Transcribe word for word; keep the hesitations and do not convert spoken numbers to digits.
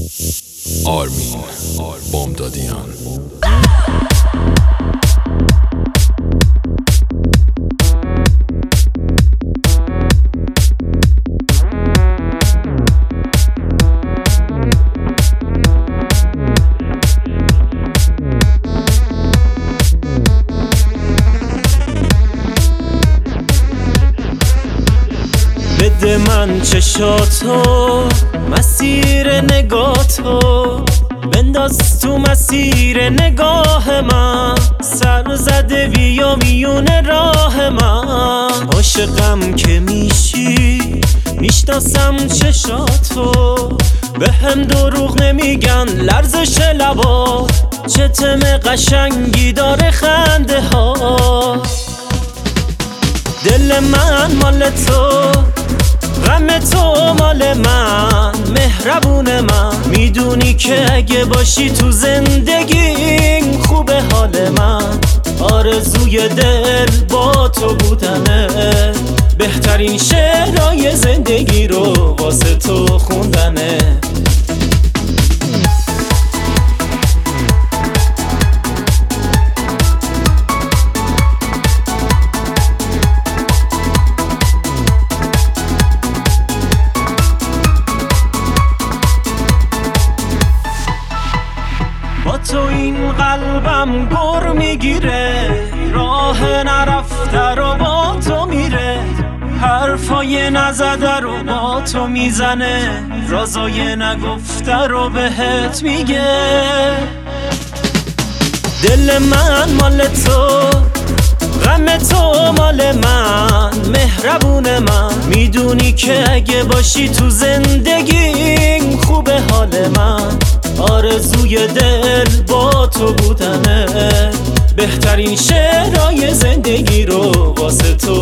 آرمین بامدادیان. بده من چشاتو، مسیر نگاتو بنداز تو مسیر نگاه من، سر زده بیا میون راه من. عاشقم که میشی میشناسم چشاتو، به هم دروغ نمیگن لرزش لبا، چه تم قشنگی داره خنده ها. دل من مال تو، غم تو مال من، مهربون من. میدونی که اگه باشی تو زندگی خوبه حال من. آرزوی دل با تو بودنه، بهترین شعرهای زندگی رو واسه تو خوندنه. با تو این قلبم گر میگیره، راه نرفته رو با تو میره، حرفای نزده رو با تو میزنه، رازای نگفته رو بهت میگه. دل من مال تو، غم تو مال من، مهربون من. میدونی که اگه باشی تو زندگی خوبه حال من. آرزوی دل با تو بودنه، بهترین شعرهای زندگی رو واسه تو